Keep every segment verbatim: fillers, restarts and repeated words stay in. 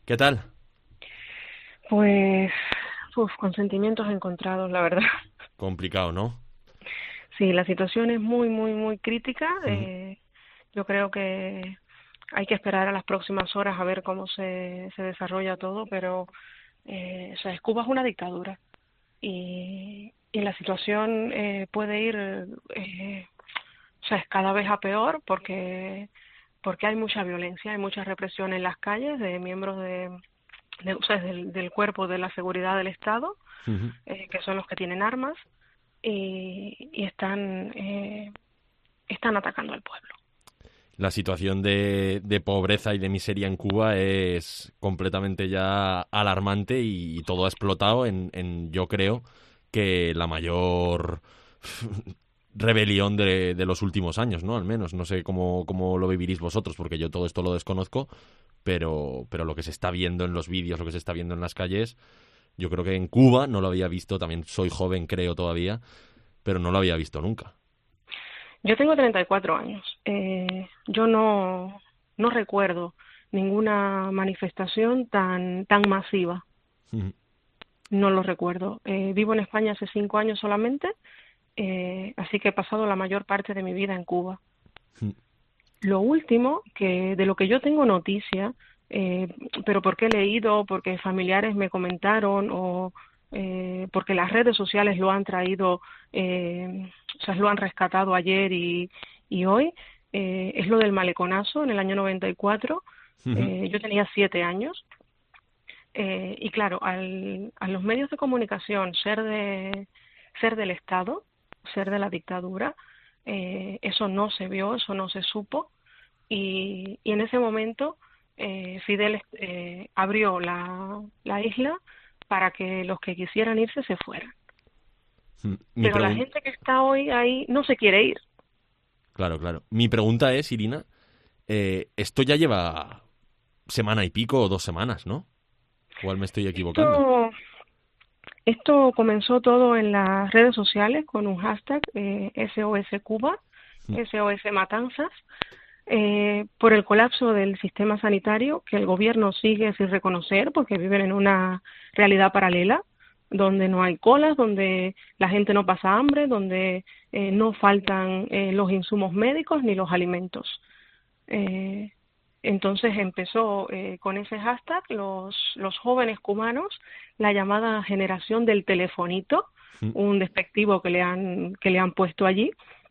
¿Qué tal? Pues, uf, con sentimientos encontrados, la verdad. Complicado, ¿no? Sí, la situación es muy, muy, muy crítica. Ujú. Eh, yo creo que hay que esperar a las próximas horas a ver cómo se, se desarrolla todo, pero, eh, o sea, Cuba es una dictadura y, y la situación eh, puede ir, eh, o sea, es cada vez a peor porque porque hay mucha violencia, hay mucha represión en las calles de miembros de, de o sea, del, del cuerpo de la seguridad del Estado, Ujú. eh, que son los que tienen armas y, y están eh, están atacando al pueblo. La situación de, de pobreza y de miseria en Cuba es completamente ya alarmante y, y todo ha explotado en, en, yo creo, que la mayor rebelión de, de los últimos años, ¿no? Al menos. No sé cómo, cómo lo viviréis vosotros, porque yo todo esto lo desconozco, pero, pero lo que se está viendo en los vídeos, lo que se está viendo en las calles, yo creo que en Cuba no lo había visto, también soy joven, creo todavía, pero no lo había visto nunca. Yo tengo treinta y cuatro años. Eh, yo no no recuerdo ninguna manifestación tan tan masiva. No lo recuerdo. Eh, vivo en España hace cinco años solamente, eh, así que he pasado la mayor parte de mi vida en Cuba. Lo último, que de lo que yo tengo noticia, eh, pero porque he leído, porque familiares me comentaron o eh, porque las redes sociales lo han traído, eh, o sea, lo han rescatado ayer y, y hoy, eh, es lo del maleconazo en el año noventa y cuatro. Eh, yo tenía siete años eh, y claro, al, a los medios de comunicación ser de ser del Estado, ser de la dictadura, eh, eso no se vio, eso no se supo y, y en ese momento eh, Fidel eh, abrió la, la isla para que los que quisieran irse se fueran. Mi Pero la pregunta, gente que está hoy ahí no se quiere ir. claro, claro. Mi pregunta es, Irina, eh, esto ya lleva semana y pico o dos semanas, ¿no? Igual me estoy equivocando. Esto, esto comenzó todo en las redes sociales con un hashtag eh, S O S Cuba, S O S Matanzas, eh, por el colapso del sistema sanitario que el gobierno sigue sin reconocer porque viven en una realidad paralela donde no hay colas, donde la gente no pasa hambre, donde eh, no faltan eh, los insumos médicos ni los alimentos. Eh, entonces empezó eh, con ese hashtag los, los jóvenes cubanos, la llamada generación del telefonito, un despectivo que le han, que le han puesto allí,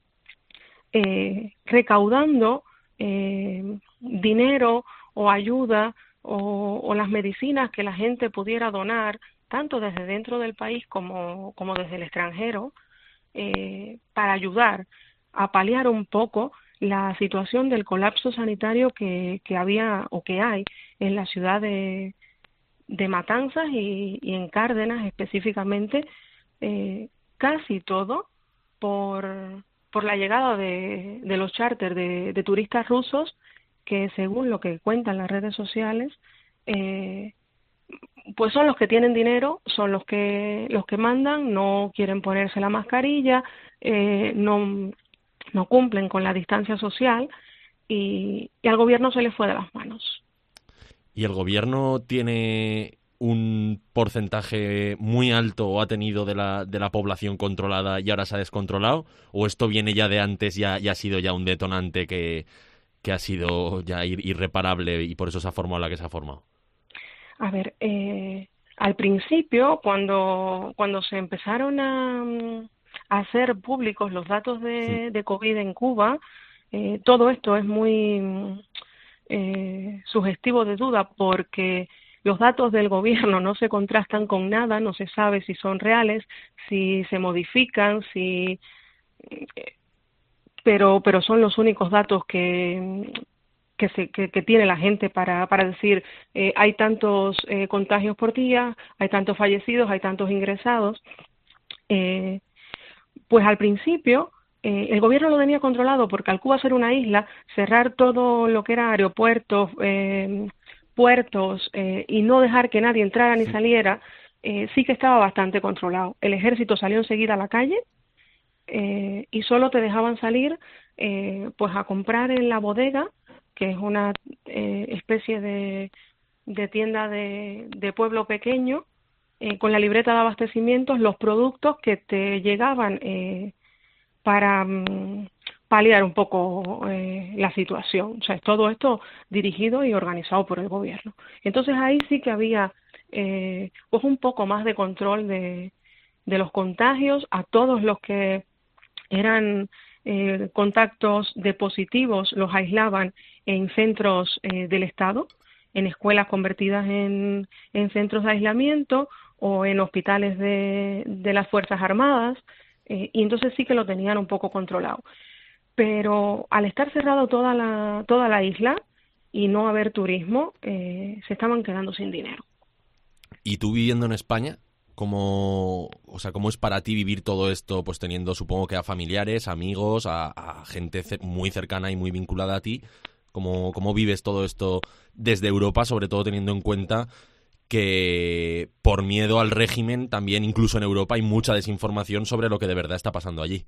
eh, recaudando eh, dinero o ayuda o, o las medicinas que la gente pudiera donar, tanto desde dentro del país como, como desde el extranjero, eh, para ayudar a paliar un poco la situación del colapso sanitario que, que había o que hay en la ciudad de, de Matanzas y, y en Cárdenas específicamente, eh, casi todo por, por la llegada de, de los charters de, de turistas rusos que según lo que cuentan las redes sociales, eh, pues son los que tienen dinero, son los que los que mandan, no quieren ponerse la mascarilla, eh, no, no cumplen con la distancia social y, y al gobierno se le fue de las manos. ¿Y el gobierno tiene un porcentaje muy alto o ha tenido de la, de la población controlada y ahora se ha descontrolado? ¿O esto viene ya de antes y ha, y ha sido ya un detonante que, que ha sido ya ir- irreparable y por eso se ha formado la que se ha formado? A ver, eh, al principio, cuando, cuando se empezaron a, mm, a hacer públicos los datos de, de COVID en Cuba, eh, todo esto es muy mm, eh, sugestivo de duda porque los datos del gobierno no se contrastan con nada, no se sabe si son reales, si se modifican, si pero pero son los únicos datos que que, se, que, que tiene la gente para, para decir eh, hay tantos eh, contagios por día, hay tantos fallecidos, hay tantos ingresados. Eh, pues al principio eh, el gobierno lo tenía controlado porque al Cuba ser una isla, cerrar todo lo que era aeropuertos, eh, puertos eh, y no dejar que nadie entrara ni saliera, eh, sí que estaba bastante controlado. El ejército salió enseguida a la calle eh, y solo te dejaban salir eh, pues a comprar en la bodega, que es una eh, especie de, de tienda de, de pueblo pequeño, eh, con la libreta de abastecimientos, los productos que te llegaban eh, para mm, paliar un poco eh, la situación. O sea, todo esto dirigido y organizado por el gobierno. Entonces ahí sí que había eh, pues un poco más de control de, de los contagios. A todos los que eran eh, contactos de positivos los aislaban en centros eh, del Estado, en escuelas convertidas en, en centros de aislamiento o en hospitales de, de las Fuerzas Armadas, eh, y entonces sí que lo tenían un poco controlado. Pero al estar cerrado toda la, toda la isla y no haber turismo, eh, se estaban quedando sin dinero. ¿Y tú viviendo en España? ¿Cómo, o sea, cómo es para ti vivir todo esto, pues teniendo, supongo que a familiares, amigos, a, a gente cer- muy cercana y muy vinculada a ti? ¿Cómo, cómo vives todo esto desde Europa, sobre todo teniendo en cuenta que por miedo al régimen también incluso en Europa hay mucha desinformación sobre lo que de verdad está pasando allí?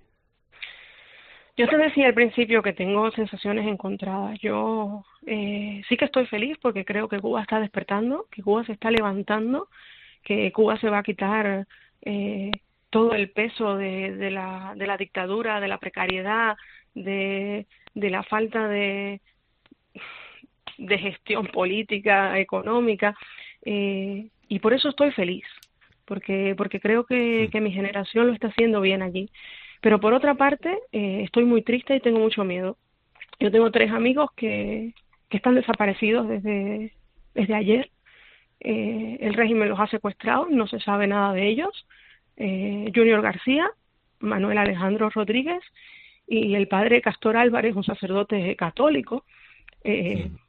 Yo te decía al principio que tengo sensaciones encontradas. Yo eh, sí que estoy feliz porque creo que Cuba está despertando, que Cuba se está levantando, que Cuba se va a quitar eh, todo el peso de, de, la, de la dictadura, de la precariedad, de, de la falta de, de gestión política, económica, eh, y por eso estoy feliz, porque, porque creo que, que mi generación lo está haciendo bien allí. Pero por otra parte, eh, estoy muy triste y tengo mucho miedo. Yo tengo tres amigos que, que están desaparecidos desde, desde ayer. Eh, el régimen los ha secuestrado, no se sabe nada de ellos. Eh, Junior García, Manuel Alejandro Rodríguez y el padre Castor Álvarez, un sacerdote católico. Eh, Mm.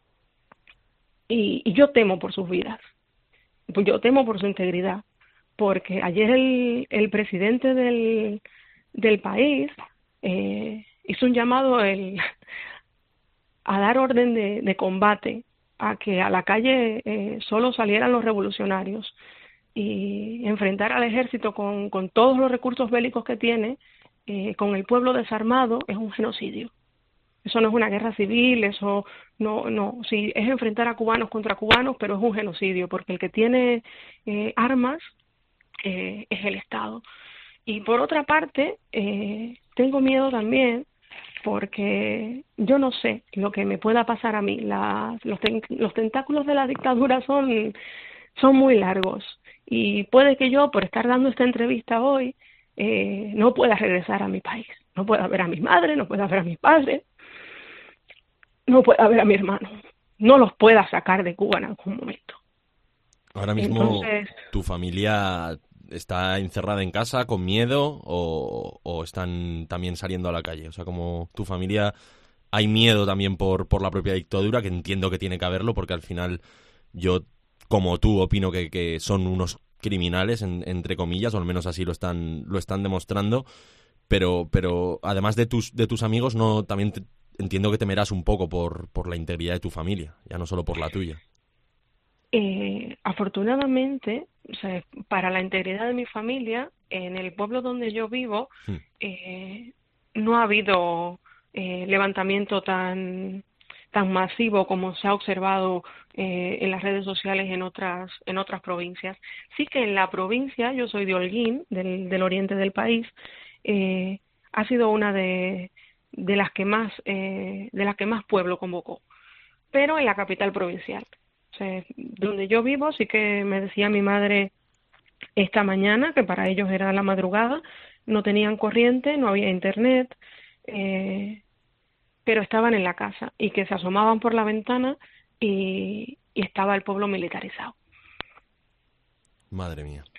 y, y yo temo por sus vidas, pues yo temo por su integridad, porque ayer el, el presidente del, del país eh, hizo un llamado el, a dar orden de, de combate, a que a la calle eh, solo salieran los revolucionarios y enfrentar al ejército con, con todos los recursos bélicos que tiene, eh, con el pueblo desarmado, es un genocidio. Eso no es una guerra civil, eso no, no, sí, es enfrentar a cubanos contra cubanos, pero es un genocidio, porque el que tiene eh, armas eh, es el Estado. Y por otra parte, eh, tengo miedo también porque yo no sé lo que me pueda pasar a mí. La, los, ten, los tentáculos de la dictadura son, son muy largos y puede que yo, por estar dando esta entrevista hoy, eh, no pueda regresar a mi país. No pueda ver a mi madre, no pueda ver a mis padres, no pueda ver a mi hermano. No los pueda sacar de Cuba en algún momento. Ahora mismo, Entonces, ¿tu familia está encerrada en casa con miedo o, o están también saliendo a la calle? O sea, como tu familia, hay miedo también por, por la propia dictadura, que entiendo que tiene que haberlo, porque al final yo, como tú, opino que, que son unos criminales, en, entre comillas, o al menos así lo están, lo están demostrando, pero, pero además de tus, de tus amigos, no también te, entiendo que temerás un poco por, por la integridad de tu familia, ya no solo por la tuya. Eh, afortunadamente, o sea, para la integridad de mi familia, en el pueblo donde yo vivo, Hmm. eh, no ha habido eh, levantamiento tan tan masivo como se ha observado eh, en las redes sociales en otras en otras provincias. Sí que en la provincia, yo soy de Holguín, del, del oriente del país, eh, ha sido una de de las que más eh, de las que más pueblo convocó, pero en la capital provincial. O sea, donde yo vivo, sí que me decía mi madre esta mañana, que para ellos era la madrugada, no tenían corriente, no había internet, eh, pero estaban en la casa y que se asomaban por la ventana y, y estaba el pueblo militarizado. Madre mía.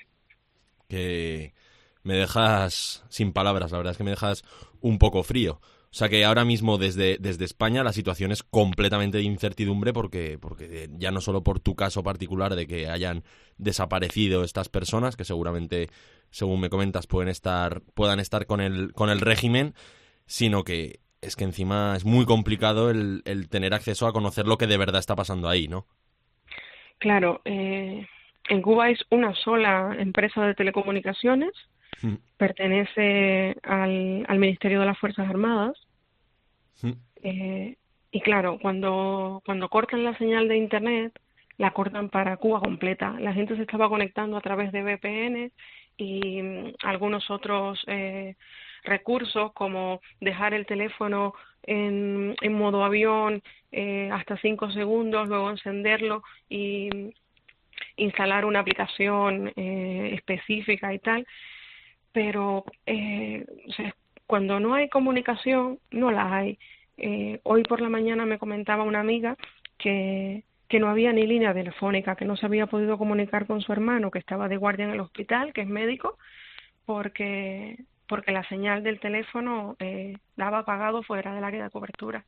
Que me dejas sin palabras, la verdad es que me dejas un poco frío. O sea que ahora mismo desde, desde España la situación es completamente de incertidumbre porque, porque ya no solo por tu caso particular de que hayan desaparecido estas personas, que seguramente, según me comentas, pueden estar, puedan estar con el, con el régimen, sino que es que encima es muy complicado el, el tener acceso a conocer lo que de verdad está pasando ahí, ¿no? Claro, eh, en Cuba es una sola empresa de telecomunicaciones, Mm. pertenece al, al Ministerio de las Fuerzas Armadas. Mm. Eh, y claro, cuando, cuando cortan la señal de internet, la cortan para Cuba completa. La gente se estaba conectando a través de V P N y mm, algunos otros eh, recursos, como dejar el teléfono en, en modo avión eh, hasta cinco segundos, luego encenderlo y mm, instalar una aplicación eh, específica y tal. Pero eh, o sea, cuando no hay comunicación, no la hay. Eh, hoy por la mañana me comentaba una amiga que, que no había ni línea telefónica, que no se había podido comunicar con su hermano, que estaba de guardia en el hospital, que es médico, porque, porque la señal del teléfono eh, daba apagado fuera del área de cobertura.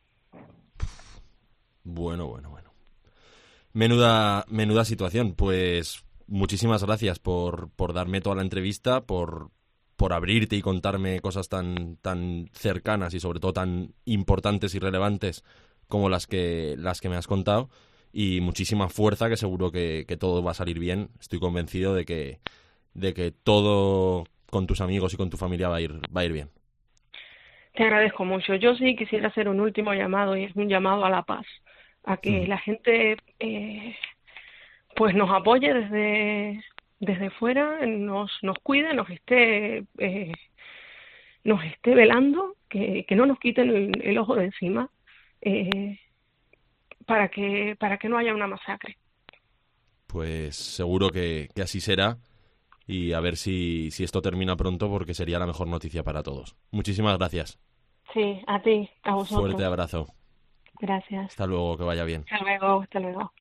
Bueno, bueno, bueno. Menuda, menuda situación. Pues muchísimas gracias por, por darme toda la entrevista, por, por abrirte y contarme cosas tan, tan cercanas y sobre todo tan importantes y relevantes como las que, las que me has contado. Y muchísima fuerza, que seguro que, que todo va a salir bien. Estoy convencido de que, de que todo con tus amigos y con tu familia va a ir, va a ir bien. Te agradezco mucho. Yo sí quisiera hacer un último llamado, y es un llamado a la paz, a que Mm. la gente eh, pues nos apoye desde desde fuera, nos nos cuide, nos esté eh, nos esté velando, que, que no nos quiten el, el ojo de encima, eh, para que para que no haya una masacre. Pues seguro que, que así será. Y a ver si, si esto termina pronto, porque sería la mejor noticia para todos. Muchísimas gracias. Sí, a ti, a vosotros. Fuerte abrazo. Gracias. Hasta luego, que vaya bien. Hasta luego, hasta luego.